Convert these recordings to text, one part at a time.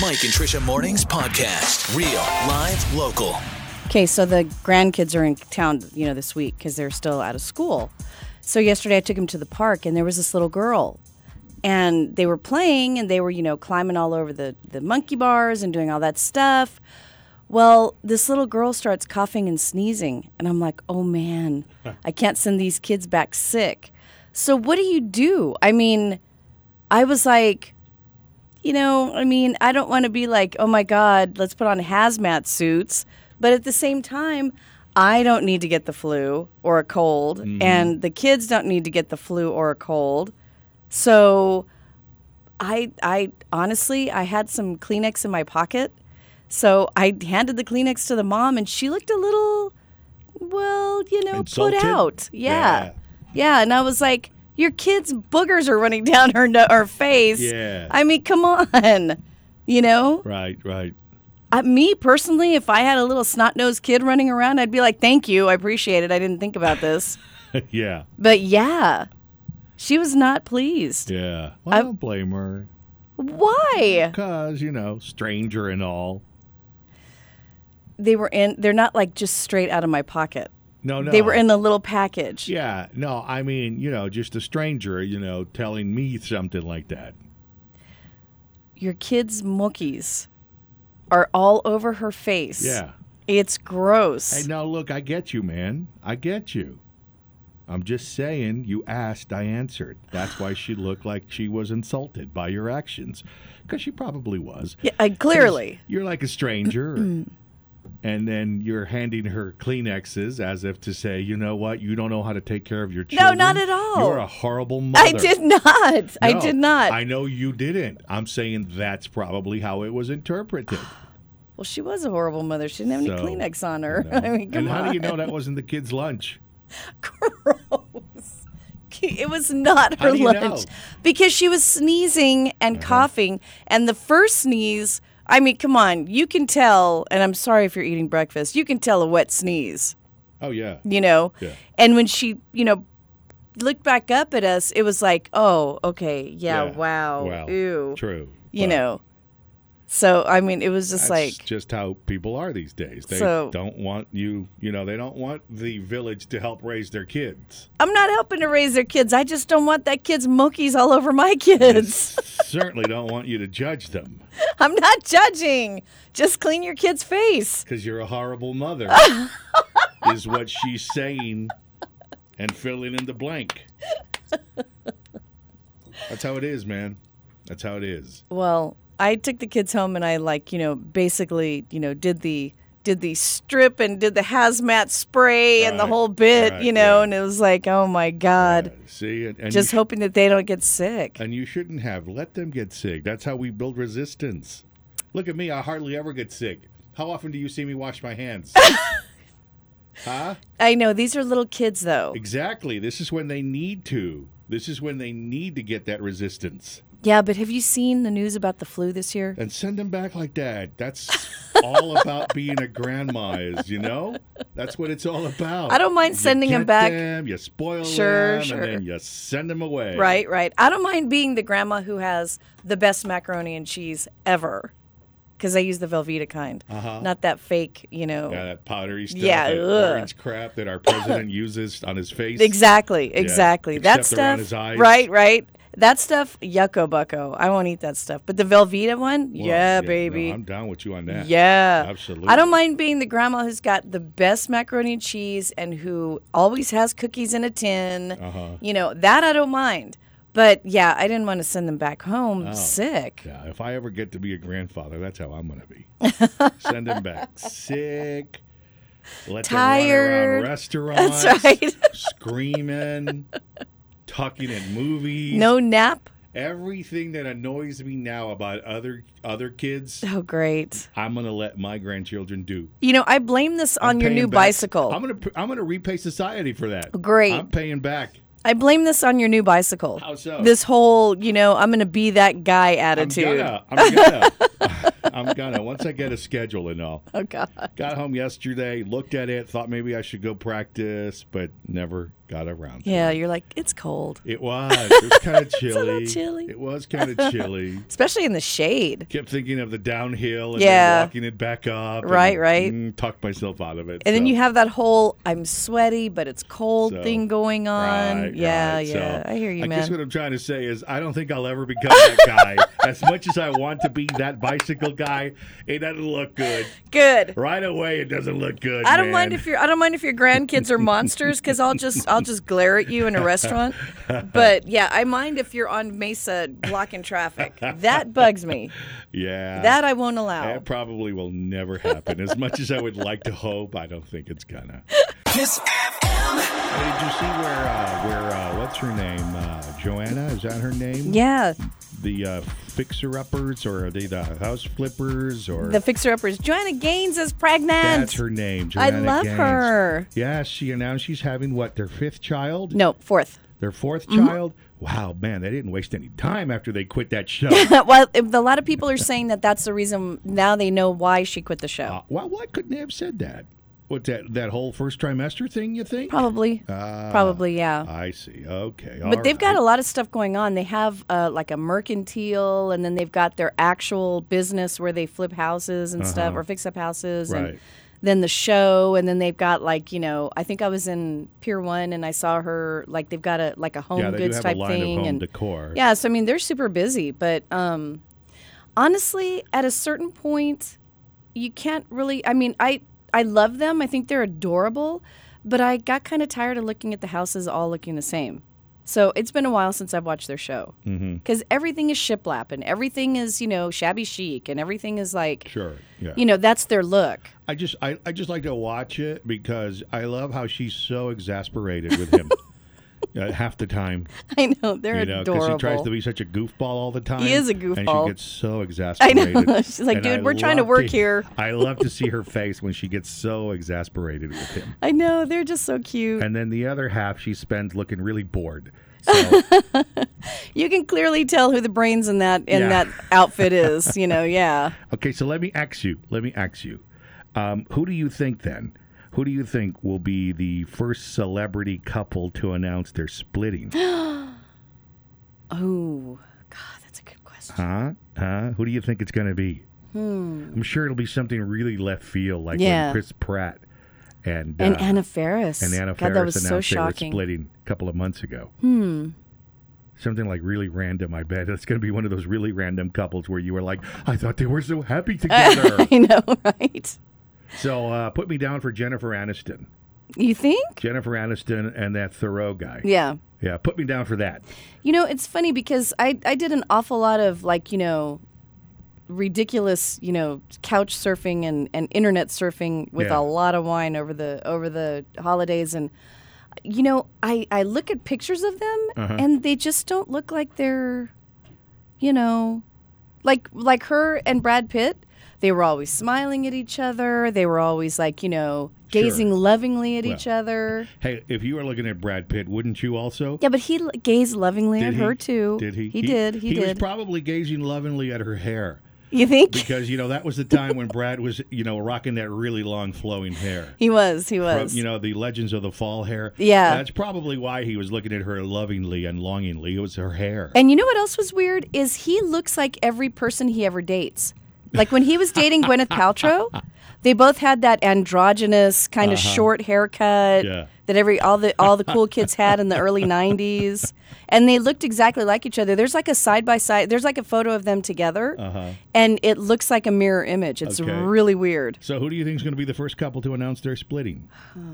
Mike and Trisha Mornings podcast. Real, live, local. Okay, so the grandkids are in town, this week because they're still out of school. So yesterday I took them to the park, and there was this little girl. And they were playing, and they were, climbing all over the monkey bars and doing all that stuff. Well, this little girl starts coughing and sneezing, and I'm like, oh, man, I can't send these kids back sick. So what do you do? I mean, I was like, I don't want to be like, oh, my God, let's put on hazmat suits. But at the same time, I don't need to get the flu or a cold, and the kids don't need to get the flu or a cold. So I honestly, I had some Kleenex in my pocket. So I handed the Kleenex to the mom, and she looked a little, Insulted? put out. Yeah. And I was like, your kid's boogers are running down her face. Yeah. I mean, come on, Right. Me personally, if I had a little snot-nosed kid running around, I'd be like, thank you. I appreciate it. I didn't think about this. Yeah. But yeah, she was not pleased. Yeah. Well, I don't blame her. Why? Because, stranger and all. They're not like just straight out of my pocket. No. They were in a little package. Yeah. No, I mean, just a stranger, telling me something like that. Your kid's mookies are all over her face. Yeah. It's gross. Hey, now look, I get you, man. I get you. I'm just saying, you asked, I answered. That's why she looked like she was insulted by your actions. Because she probably was. Yeah, clearly. You're like a stranger. And then you're handing her Kleenexes as if to say, you know what? You don't know how to take care of your children. No, not at all. You're a horrible mother. I did not. I did not. I know you didn't. I'm saying that's probably how it was interpreted. Well, she was a horrible mother. She didn't have any Kleenex on her. No. I mean, come on. And how do you know that wasn't the kid's lunch? Gross. It was not her How do you lunch. know? Because she was sneezing and coughing. And the first sneeze, I mean, come on. You can tell, and I'm sorry if you're eating breakfast, you can tell a wet sneeze. Oh, yeah. Yeah. And when she, looked back up at us, it was like, oh, okay, yeah. Wow, ew. True. So, I mean, it was just That's like. just how people are these days. They don't want you, they don't want the village to help raise their kids. I'm not helping to raise their kids. I just don't want that kid's mookies all over my kids. Certainly don't want you to judge them. I'm not judging. Just clean your kid's face. Because you're a horrible mother, is what she's saying, and filling in the blank. That's how it is, man. That's how it is. Well, I took the kids home, and I basically, did the strip and did the hazmat spray and the whole bit, and it was like, oh my God. See, and just hoping that they don't get sick. And you shouldn't have. Let them get sick. That's how we build resistance. Look at me. I hardly ever get sick. How often do you see me wash my hands? Huh? I know. These are little kids, though. Exactly. This is when they need to. This is when they need to get that resistance. Yeah, but have you seen the news about the flu this year? And send them back like that. That's all about being a grandma, That's what it's all about. I don't mind sending them back. You spoil Sure. and then you send them away. Right. I don't mind being the grandma who has the best macaroni and cheese ever. Because I use the Velveeta kind. Not that fake, Yeah, that powdery stuff. Yeah, that orange crap that our president uses on his face. Exactly. That Except around stuff. his eyes. Right. That stuff, yucko bucko. I won't eat that stuff. But the Velveeta one, Well, baby. No, I'm down with you on that. Yeah. Absolutely. I don't mind being the grandma who's got the best macaroni and cheese and who always has cookies in a tin. That I don't mind. But, yeah, I didn't want to send them back home sick. Yeah, if I ever get to be a grandfather, that's how I'm going to be. Send them back sick. Let Tired. them run around restaurants. That's right. Screaming. Talking at movies. No nap. Everything that annoys me now about other kids, Oh, great. I'm going to let my grandchildren do. I blame this on your new Paying back. bicycle. I'm going to repay society for that. Great. I'm paying back. I blame this on your new bicycle. How so? This whole, I'm going to be that guy attitude. I'm gonna. I'm gonna. Once I get a schedule and all. Oh, God. Got home yesterday, looked at it, thought maybe I should go practice, but never got around to Yeah, it. you're like, it's cold. It was. It was kind of It's a chilly. little chilly. It was kind of chilly. Especially in the shade. Kept thinking of the downhill and Yeah. then walking it back up. Right, and, right. Talked myself out of it. And then so. you have that whole I'm sweaty, but it's cold So, thing going on. Right, yeah, right. yeah. So, I hear you, I man. guess what I'm trying to say is I don't think I'll ever become that guy. As much as I want to be that bicycle guy, it doesn't look good. Good. Right away, it doesn't look good. I don't man. mind if your grandkids are monsters because I'll just glare at you in a restaurant. But yeah, I mind if you're on Mesa blocking traffic. That bugs me. Yeah. That I won't allow. That probably will never happen. As much as I would like to hope, I don't think it's gonna. Kiss FM. Hey, did you see where what's her name? Joanna? Is that her name? Yeah, The fixer-uppers, or are they the house flippers, or the fixer-uppers. Joanna Gaines is pregnant. that's her name. I Joanna love Gaines. her. Yeah, she announced she's having their fifth child? No, fourth. Their fourth Mm-hmm. child? Wow, man, they didn't waste any time after they quit that show. Well, a lot of people are saying that's the reason. Now they know why she quit the show. Well, why couldn't they have said that? What's that whole first trimester thing, you think? Probably. Probably, yeah. I see. Okay. But they've got a lot of stuff going on. They have like a mercantile, and then they've got their actual business where they flip houses and stuff, or fix up houses, Right. and then the show, and then they've got I think I was in Pier 1 and I saw her they've got a home Yeah, they do goods have type a line thing of home and decor. yeah, so I mean they're super busy, but honestly, at a certain point, you can't really. I mean, I love them. I think they're adorable, but I got kind of tired of looking at the houses all looking the same. So it's been a while since I've watched their show because everything is shiplap and everything is shabby chic and everything is like Sure. Yeah. That's their look. I just like to watch it because I love how she's so exasperated with him. Half the time, I know they're because adorable. he tries to be such a goofball all the time. He is a and goofball. she gets so I exasperated. know. She's like, And dude, I we're trying to love work here. I love to see her face when she gets so exasperated with him. I know they're just so cute. And then the other half she spends looking really bored. So You can clearly tell who the brains in that Yeah. that outfit is. Yeah. okay, so let me ask you. Who do you think then? Who do you think will be the first celebrity couple to announce they're splitting? Oh, God, that's a good question. Who do you think it's going to be? I'm sure it'll be something really left field, like Yeah. when Chris Pratt and Anna Faris. and Anna God, Faris that was so announced they were shocking. splitting a couple of months ago. Something like really random, I bet. It's going to be one of those really random couples where you were like, I thought they were so happy together. I know, right? So put me down for Jennifer Aniston. You think? Jennifer Aniston and that Thoreau guy. Yeah. Yeah, put me down for that. It's funny because I did an awful lot of ridiculous, couch surfing and internet surfing with Yeah. a lot of wine over the holidays, and I look at pictures of them and they just don't look like they're, like her and Brad Pitt. They were always smiling at each other. They were always gazing Sure. lovingly at Well, each other. Hey, if you were looking at Brad Pitt, wouldn't you also? Yeah, but he gazed lovingly Did at he? her too. Did he? He did. He was did. probably gazing lovingly at her hair. You think? Because, that was the time when Brad was, rocking that really long flowing hair. He was. From, the Legends of the Fall hair. Yeah. That's probably why he was looking at her lovingly and longingly. It was her hair. And you know what else was weird is he looks like every person he ever dates. Like when he was dating Gwyneth Paltrow, they both had that androgynous kind of short haircut Yeah. that all the cool kids had in the early 90s. And they looked exactly like each other. There's like a side by side. There's like a photo of them together, and it looks like a mirror image. It's Okay. really weird. So who do you think is going to be the first couple to announce they're splitting?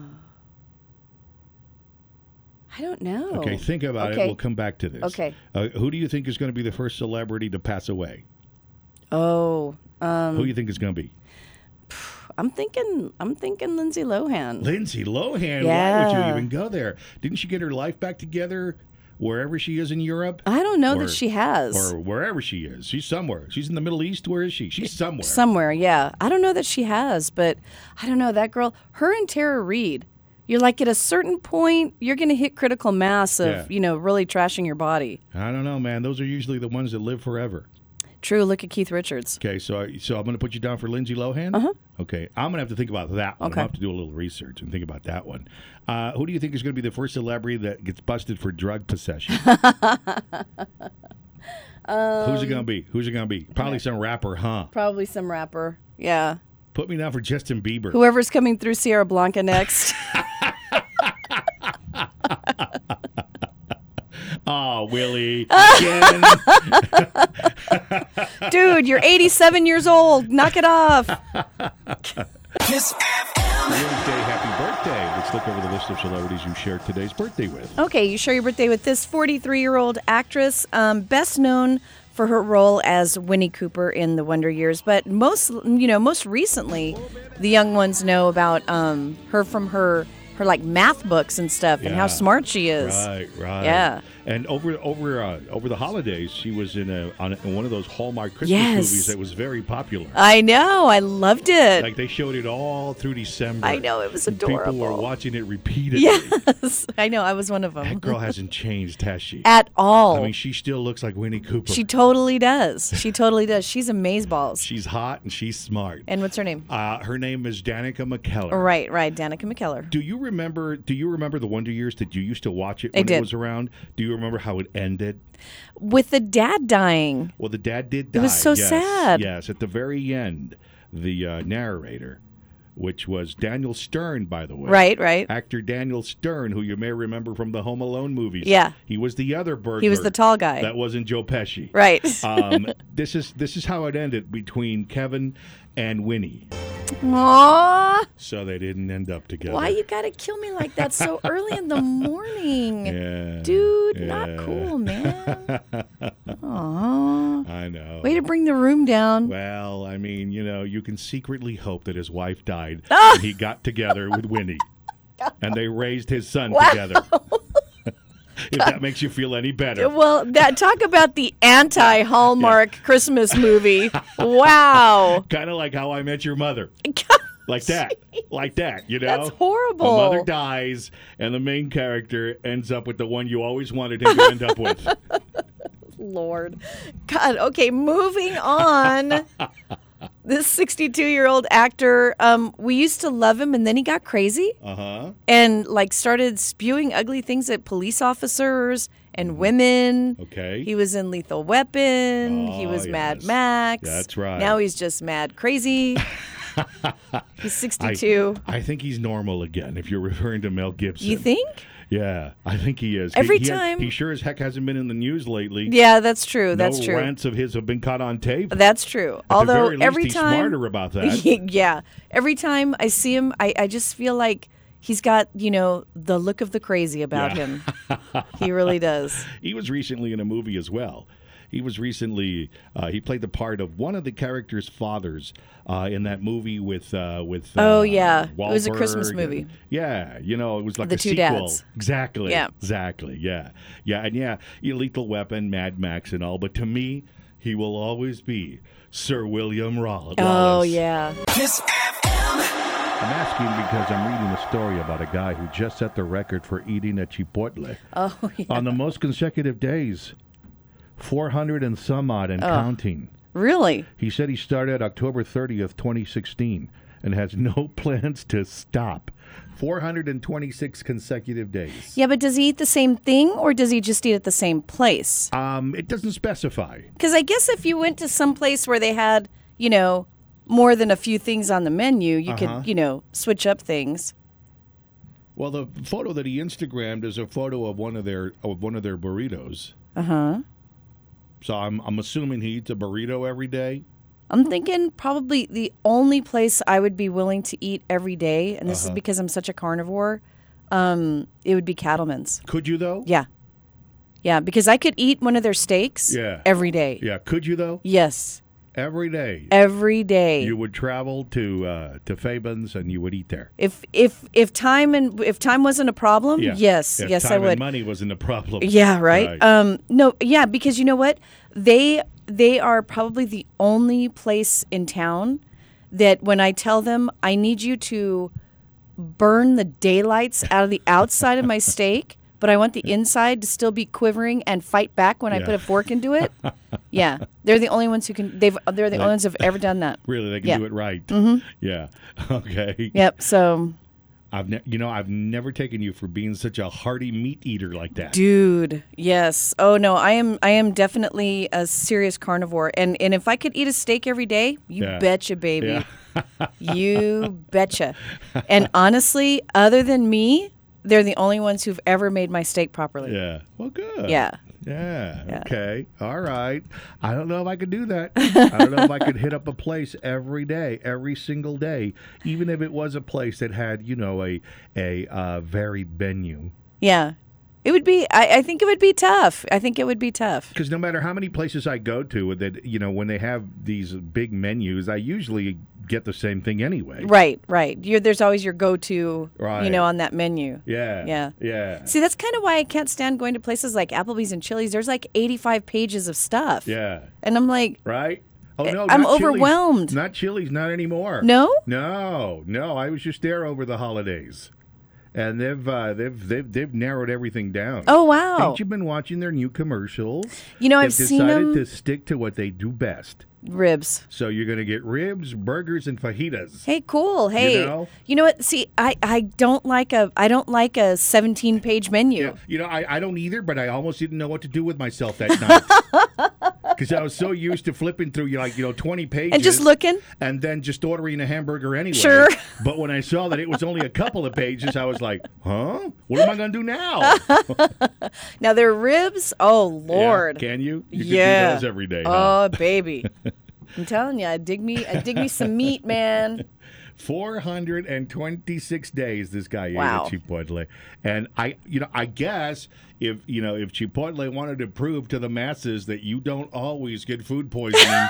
I don't know. Okay, think about it. Okay. We'll come back to this. Okay. Who do you think is going to be the first celebrity to pass away? Oh, Who do you think is going to be? I'm thinking Lindsay Lohan. Lindsay Lohan. Why would Yeah. you even go there? Didn't she get her life back together wherever she is in Europe? I don't know Or- that she has. Or wherever she is. She's somewhere. She's in the Middle East. Where is she? She's somewhere. Somewhere, yeah. I don't know that she has, but I don't know. That girl, her and Tara Reid, you're like at a certain point, you're going to hit critical mass of, Yeah. really trashing your body. I don't know, man. Those are usually the ones that live forever. True. Look at Keith Richards. Okay, so I'm going to put you down for Lindsay Lohan. Okay, I'm going to have to think about that one. Okay. I'll have to do a little research and think about that one. Who do you think is going to be the first celebrity that gets busted for drug possession? Who's it going to be? Who's it going to be? Probably some rapper, huh? Probably some rapper. Yeah. Put me down for Justin Bieber. Whoever's coming through Sierra Blanca next. Oh, Willie. Again. Dude, you're 87 years old. Knock it off. Kiss FM. Wednesday, happy birthday. Let's look over the list of celebrities you shared today's birthday with. Okay, you share your birthday with this 43-year-old actress, best known for her role as Winnie Cooper in The Wonder Years, but most recently, the young ones know about her from her like math books and stuff, and how smart she is. Right. Yeah. And over the holidays, she was in one of those Hallmark Christmas movies that was very popular. I know. I loved it. Like they showed it all through December. I know. It was adorable. People were watching it repeatedly. Yes. I know. I was one of them. That girl hasn't changed, has she? At all. I mean, she still looks like Winnie Cooper. She totally does. She totally does. She's amazeballs. She's hot and she's smart. And what's her name? Her name is Danica McKellar. Right. Danica McKellar. Do you remember The Wonder Years? Did you used to watch it I when did. it was around? Do you remember how it ended? With the dad dying. Well, the dad did die. It was so yes, sad. Yes, at the very end, the narrator, which was Daniel Stern, by the way. Right. Actor Daniel Stern, who you may remember from the Home Alone movies. Yeah. He was the other burglar. He was the tall guy. That wasn't Joe Pesci. Right. This is how it ended between Kevin and Winnie. Aww. So they didn't end up together. Why you gotta kill me like that so early in the morning? Yeah. Dude, yeah. not cool, man. Aww. I know. Way to bring the room down. Well, I mean, you can secretly hope that his wife died Ah! and he got together with Winnie. And they raised his son Wow. together. If that makes you feel any better. Well, talk about the anti-Hallmark Christmas movie. Wow. Kind of like How I Met Your Mother. Like that. Like that, That's horrible. The mother dies, and the main character ends up with the one you always wanted him to end up with. Lord. God, okay, moving on. This 62-year-old actor, we used to love him, and then he got crazy. Uh-huh. And, started spewing ugly things at police officers and women. Okay. He was in Lethal Weapon. He was Mad yes. Max. That's right. Now he's just mad crazy. He's 62. I think he's normal again, if you're referring to Mel Gibson. You think? Yeah, I think he is. Every He time- sure as heck hasn't been in the news lately. Yeah, that's true. That's no true. rants of his have been caught on tape. That's true. At Although the very least, every he's time smarter about that. Yeah. Every time I see him, I just feel like he's got, the look of the crazy about Yeah. him. He really does. He was recently in a movie as well. He was recently he played the part of one of the character's fathers in that movie with Oh, yeah. It was a Christmas Wahlberg movie. and- yeah, it was like The a two sequel. dads. Exactly. Yeah. Exactly. Yeah. Yeah, and Lethal Weapon, Mad Max and all, but to me, he will always be Sir William Wallace. Oh, yeah. Kiss FM. I'm asking because I'm reading a story about a guy who just set the record for eating at Chipotle Oh, yeah. on the most consecutive days. 400 and some odd and counting. Really? He said he started October 30th, 2016, and has no plans to stop. 426 consecutive days. Yeah, but does he eat the same thing or does he just eat at the same place? It doesn't specify. Because I guess if you went to some place where they had, more than a few things on the menu, you could, switch up things. Well, the photo that he Instagrammed is a photo of one of their burritos. Uh-huh. So I'm assuming he eats a burrito every day. I'm thinking probably the only place I would be willing to eat every day, and this is because I'm such a carnivore, it would be Cattleman's. Could you though? Yeah. Yeah, because I could eat one of their steaks every day. Yeah. Could you though? Yes. Every day. Every day. You would travel to Fabens and you would eat there. If time wasn't a problem, yes, If yes, time I would. and money wasn't a problem. Yeah, right. No, yeah, because you know what? They are probably the only place in town that when I tell them I need you to burn the daylights out of the outside of my steak but I want the inside to still be quivering and fight back when I put a fork into it. Yeah, they're the only ones who can. They're the only ones who've ever done that. Really, they can do it right. Mm-hmm. Yeah. Okay. Yep. So. I've never taken you for being such a hearty meat eater like that. Dude, yes. Oh no, I am definitely a serious carnivore. And if I could eat a steak every day, you betcha, baby. Yeah. You betcha. And honestly, other than me, they're the only ones who've ever made my steak properly. Yeah. Well, good. Yeah. Yeah. Okay. All right. I don't know if I could do that. I don't know if I could hit up a place every day, every single day, even if it was a place that had, a varied menu. Yeah. It would be. I think it would be tough. I think it would be tough. Because no matter how many places I go to, that when they have these big menus, I usually get the same thing anyway. Right. There's always your go-to, right. On that menu. Yeah. See, that's kind of why I can't stand going to places like Applebee's and Chili's. There's like 85 pages of stuff. Yeah. And I'm like, right. Oh no, I'm not overwhelmed. Chili's. Not Chili's, not anymore. No. I was just there over the holidays. And they've narrowed everything down. Oh wow! Haven't you been watching their new commercials? I've seen them. They've decided to stick to what they do best. Ribs. So you're going to get ribs, burgers, and fajitas. Hey, cool. Hey, you know what? See, I don't like a 17-page menu. Yeah. I don't either, but I almost didn't know what to do with myself that night. Because I was so used to flipping through 20 pages and just looking, and then just ordering a hamburger anyway. Sure. But when I saw that it was only a couple of pages, I was like, "Huh? What am I going to do now?" Now their ribs. Oh Lord! Yeah, can you? You can do those every day. Oh baby, I'm telling you, I dig me some meat, man. 426 days this guy ate Wow. at Chipotle. And I guess if Chipotle wanted to prove to the masses that you don't always get food poisoning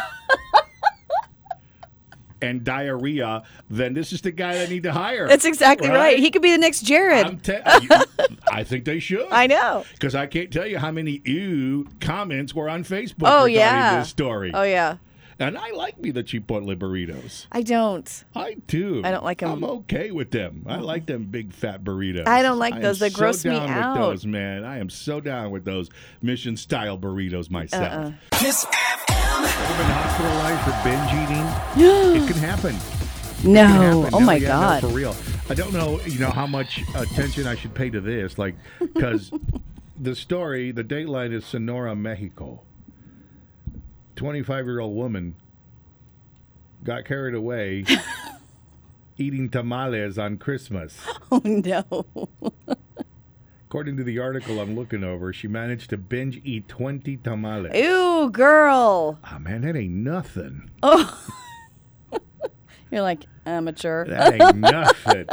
and diarrhea, then this is the guy they need to hire. That's exactly right. He could be the next Jared. I think they should. I know. Because I can't tell you how many comments were on Facebook regarding this story. Oh, yeah. And I like the Chipotle burritos. I don't. I do. I don't like them. I'm okay with them. I like them big fat burritos. I don't like those. They gross me out. I am so down with those, man. I am so down with those Mission style burritos myself. Kiss FM. Ever been hospitalized for binge eating? It can happen. No. Oh my No, God. for real. I don't know, how much attention I should pay to this, because the story, the dateline is Sonora, Mexico. 25-year-old woman got carried away eating tamales on Christmas. Oh, no. According to the article I'm looking over, she managed to binge eat 20 tamales. Ew, girl. Oh, man, that ain't nothing. Oh. You're like, amateur. That ain't nothing.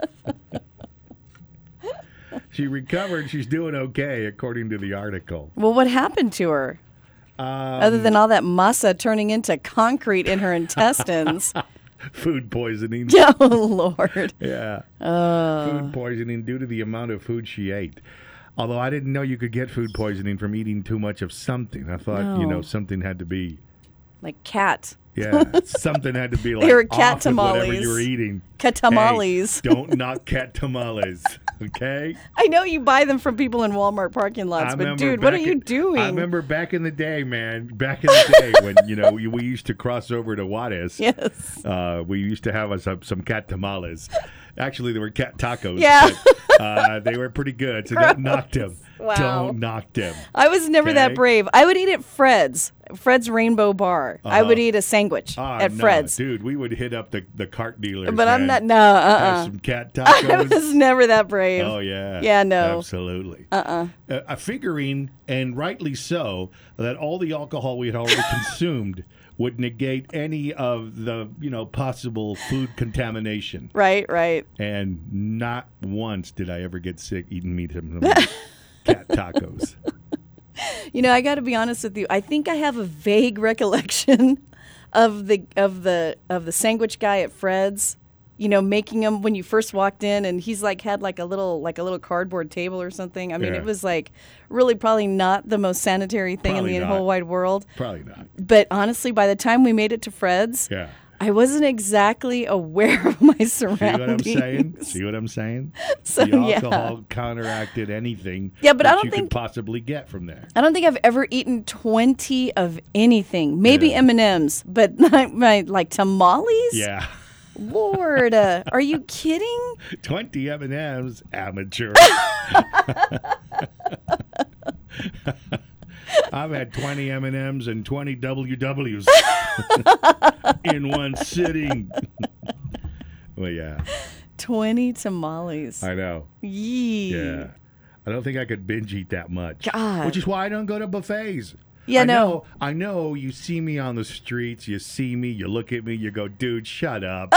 She recovered. She's doing okay, according to the article. Well, what happened to her? Other than all that masa turning into concrete in her intestines. Food poisoning. Oh, Lord. Yeah. Food poisoning due to the amount of food she ate. Although I didn't know you could get food poisoning from eating too much of something. I thought, something had to be. Like cat. Yeah, something had to be like They were cat off with whatever tamales. you were eating. Cat tamales. Hey, don't knock cat tamales, okay? I know you buy them from people in Walmart parking lots, but dude, what are you doing? I remember back in the day, man. Back in the day when we used to cross over to Juarez. Yes. We used to have some cat tamales. Actually, they were cat tacos. Yeah. But, they were pretty good, so don't knock them. Wow. Don't knock them. I was never that Okay. brave. I would eat at Fred's Rainbow Bar. I would eat a sandwich at Fred's. Dude, we would hit up the cart dealers. But I'm man. not, Have some cat tacos. I was never that brave. Oh, yeah. Yeah, no. Absolutely. Figuring, and rightly so, that all the alcohol we had already consumed would negate any of the, possible food contamination. Right. And not once did I ever get sick eating meat from cat tacos. I got to be honest with you. I think I have a vague recollection of the sandwich guy at Fred's. Making them when you first walked in, and he's had a little cardboard table or something. I mean, Yeah. it was really probably not the most sanitary thing Probably in the not. whole wide world. Probably not. But honestly, by the time we made it to Fred's, Yeah. I wasn't exactly aware of my surroundings. See what I'm saying? So, the yeah. alcohol counteracted anything Yeah, but I that don't you think- could possibly get from there. I don't think I've ever eaten 20 of anything. Maybe Yeah. M&Ms, but not like tamales? Yeah. Lord, are you kidding? 20 M&Ms, amateur. I've had 20 M&Ms and 20 WWs in one sitting. Well, yeah, 20 tamales. I know. Yee. Yeah. I don't think I could binge eat that much. God. Which is why I don't go to buffets. Yeah, I know you see me on the streets, you see me, you look at me, you go, dude, shut up.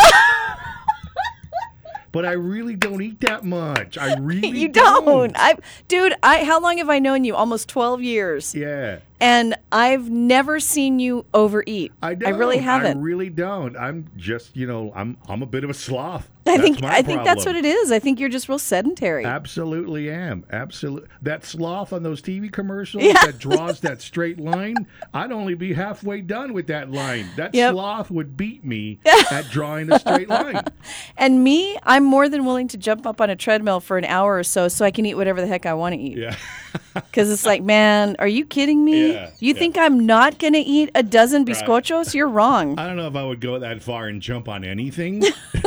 But I really don't eat that much. I really You don't. How long have I known you? Almost 12 years. Yeah. And I've never seen you overeat. I don't. I really haven't. I really don't. I'm just, I'm a bit of a sloth. I That's think my that's what problem. it is. I think you're just real sedentary. Absolutely am. Absolutely. That sloth on those TV commercials Yeah. that draws that straight line, I'd only be halfway done with that line. That Yep. sloth would beat me at drawing a straight line. And me, I'm more than willing to jump up on a treadmill for an hour or so I can eat whatever the heck I want to eat. Yeah. Because it's like, man, are you kidding me? Yeah, You yeah. think I'm not going to eat a dozen bizcochos? You're wrong. I don't know if I would go that far and jump on anything,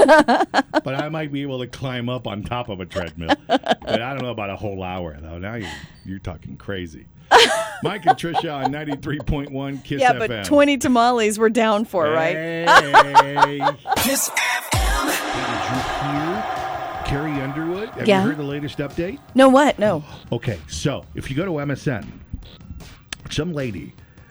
but I might be able to climb up on top of a treadmill. But I don't know about a whole hour, though. Now you're talking crazy. Mike and Trisha on 93.1 KISS Yeah, FM. but 20 tamales we're down for, right? Hey. Kiss FM. Did you hear Carrie Underwood? Have Yeah. you heard the latest update? No, what? No. Okay, so if you go to MSN, some lady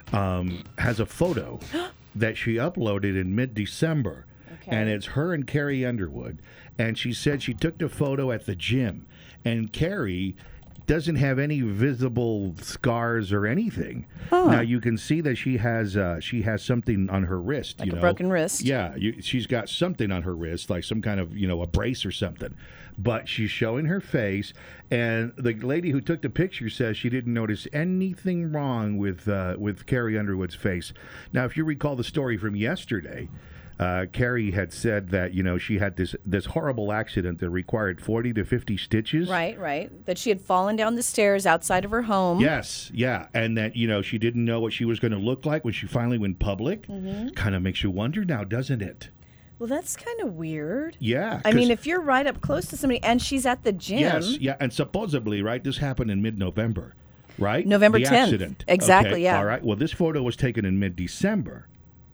has a photo that she uploaded in mid-December, and it's her and Carrie Underwood. And she said she took the photo at the gym, and Carrie doesn't have any visible scars or anything. Now you can see that she has something on her wrist, Like a broken wrist? Yeah, she's got something on her wrist, like some kind of a brace or something. But she's showing her face, and the lady who took the picture says she didn't notice anything wrong with Carrie Underwood's face. Now, if you recall the story from yesterday, Carrie had said that she had this horrible accident that required 40 to 50 stitches. Right. That she had fallen down the stairs outside of her home. Yes, yeah, and that she didn't know what she was going to look like when she finally went public. Kind of makes you wonder now, doesn't it? Well, that's kind of weird. Yeah, I mean, 'cause- if you're right up close to somebody and she's at the gym. Yes, yeah, and supposedly, right, this happened in mid-November, right? November the 10th. accident. Exactly, Okay, yeah. All right, well, this photo was taken in mid-December.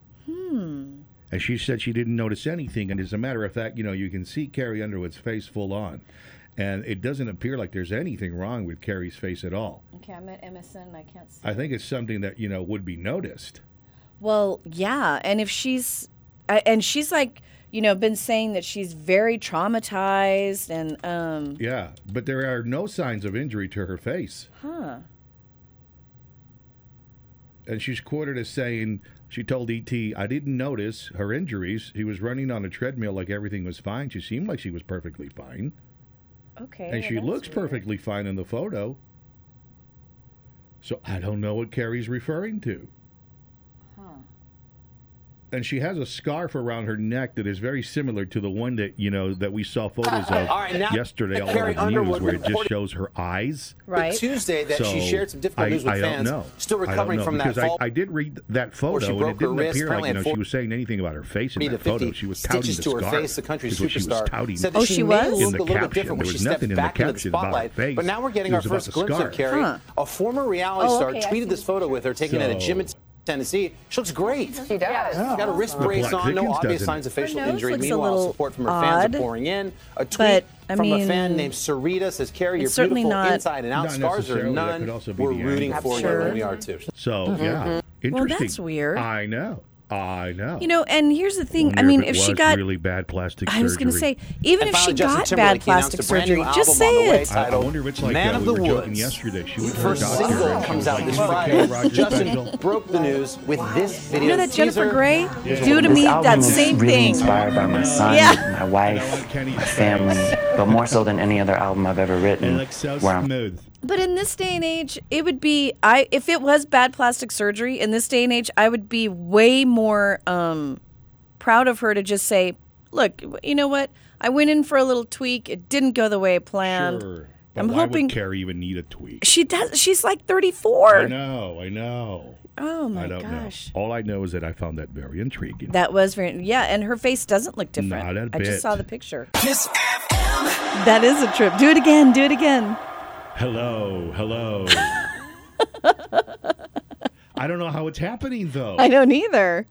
And she said she didn't notice anything, and as a matter of fact, you can see Carrie Underwood's face full on. And it doesn't appear like there's anything wrong with Carrie's face at all. Okay, I'm at MSN and I can't see. I think it's something that, would be noticed. Well, yeah, and if she's like, been saying that she's very traumatized and Yeah, but there are no signs of injury to her face. And she's quoted as saying, she told E.T., I didn't notice her injuries. She was running on a treadmill like everything was fine. She seemed like she was perfectly fine. okay. And she that's looks weird. perfectly fine in the photo. So I don't know what Carrie's referring to. And she has a scarf around her neck that is very similar to the one that, that we saw photos of yesterday all over Carrie the news, Underwood where it just reported- shows her eyes. Right. Tuesday that she So, shared some difficult news with I don't fans. know. Still I don't recovering know, from that because fall. I did read that she photo, and broke it didn't her wrist, appear like apparently had she was saying anything about her face in to that photo. 50 She was touting stitches the to her scar. face. The country's is what she was superstar touting. said that Oh, she she may was? look In a the little bit caption. different when There she was stepped nothing in the back into the caption about her spotlight. face. But now we're getting It our was about first the glimpse scar. of Carrie, Huh. a former reality Oh, star. okay, I see Tweeted this the photo with her taken at a So- gym in Tennessee. She looks great. She does. She's got a wrist Well, brace Black on, no Dickens obvious doesn't. signs of facial Her nose injury. looks a Meanwhile, little support from her fans odd, are pouring in. A tweet but, I from a mean, fan named Sarita says, Carrie, you're it's certainly beautiful not- inside and out. Not Scars or necessarily. That none. could also be We're the rooting angle. for you, Sure. and we are too. So, yeah, interesting. that's weird. I know. And here's the thing. Wonder I mean, it if she was got, really bad plastic surgery. I was going to say, even And if she finally, Justin got Timberlake, bad he announced plastic a brand new surgery, just album on the say way it. I wonder if it's like Man that. of We the were joking Woods. yesterday. She went to her First doctor. single and she comes was out like, this "You know the Friday. Carol Rogers Justin special?" broke the news with this video. You know that Jennifer teaser. Grey? Yeah. Do to This me album that is same really thing. inspired by my son, Yeah. my wife, my family, but more so than any other album I've ever It written. looks so where I'm smooth. But in this day and age, it would be if it was bad plastic surgery in this day and age, I would be way more proud of her to just say, look, you know what? I went in for a little tweak. It didn't go the way I planned. Sure. But I'm why hoping would Carrie even need a tweak? she does. She's like 34. I know. Oh my I don't gosh. know. All I know is that I found that very intriguing. That was and her face doesn't look different. Not a I just bit. saw the picture. Kiss FM. That is a trip. Do it again. Do it again. Hello. I don't know how it's happening though. I don't either.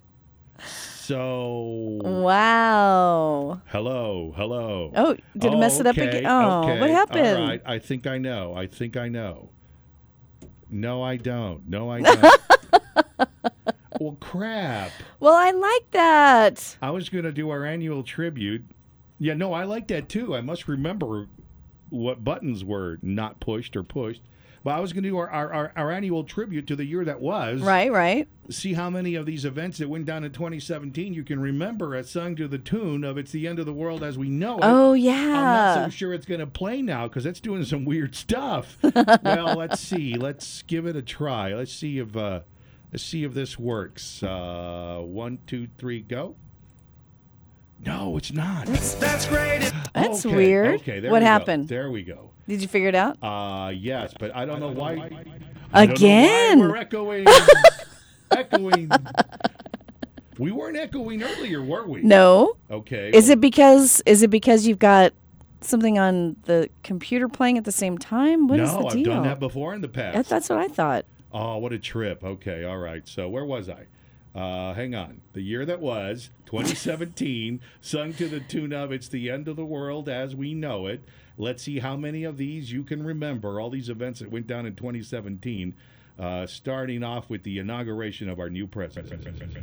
So Wow. hello. Oh, did it mess it up again? Oh, okay. what happened? All right. I think I know. No, I don't. Well, crap. Well, I like that. I was going to do our annual tribute. Yeah, no, I like that too. I must remember what buttons were not pushed or pushed. But I was going to do our annual tribute to the year that was. Right. See how many of these events that went down in 2017 you can remember as sung to the tune of It's the End of the World as We Know It. Oh, I'm not yeah. so sure it's going to play now because it's doing some weird stuff. Well, let's see. Let's give it a try. Let's see if this works. 1, 2, 3, go. No, it's not. That's great. That's Okay, weird. Okay, there What we go. happened? There we go. Did you figure it out? Yes, but I don't know why. Again? We're echoing. Echoing. We weren't echoing earlier, were we? No. Okay. Is it because you've got something on the computer playing at the same time? What is the No, deal? I've done that before in the past. That's what I thought. Oh, what a trip. Okay, all right. So where was I? Hang on. The year that was, 2017, sung to the tune of It's the End of the World as We Know It. Let's see how many of these you can remember, all these events that went down in 2017, starting off with the inauguration of our new president.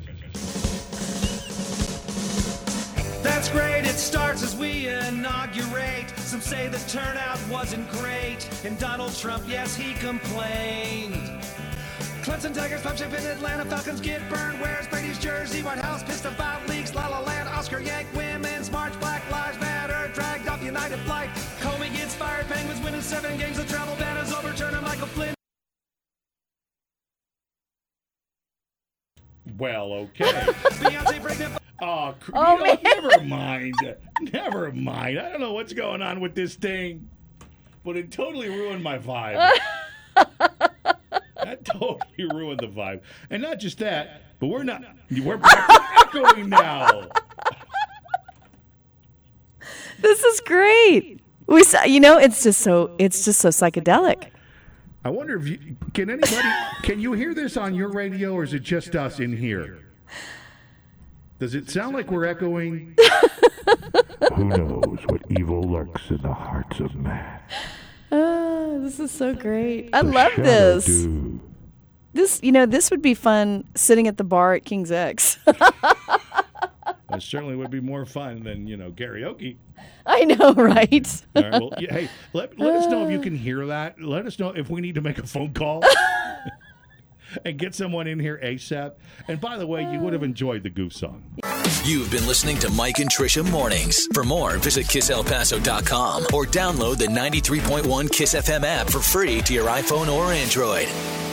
That's great, it starts as we inaugurate. Some say the turnout wasn't great. And Donald Trump, yes, he complained. Clemson Tigers, pop ship in Atlanta, Falcons get burned. Where's Brady's jersey? White House pissed about leaks. La La Land, Oscar Yank, Women's March, Black Lives Matter, dragged off United Flight. Comey gets fired, Penguins winning 7 games. The travel ban is overturned, and Michael Flynn. Well, okay. Beyonce pregnant. man. Never mind. I don't know what's going on with this thing, but it totally ruined my vibe. That totally ruined the vibe. And not just that, but we're back to echoing now. This is great. It's just so psychedelic. I wonder if can you hear this on your radio, or is it just us in here? Does it sound like we're echoing? Who knows what evil lurks in the hearts of man? This is so great. I love this. This would be fun sitting at the bar at King's X. It certainly would be more fun than, karaoke. I know, right? All right, well, hey, let us know if you can hear that. Let us know if we need to make a phone call and get someone in here ASAP. And by the way, you would have enjoyed the Goof song. You've been listening to Mike and Trisha Mornings. For more, visit KissElPaso.com or download the 93.1 Kiss FM app for free to your iPhone or Android.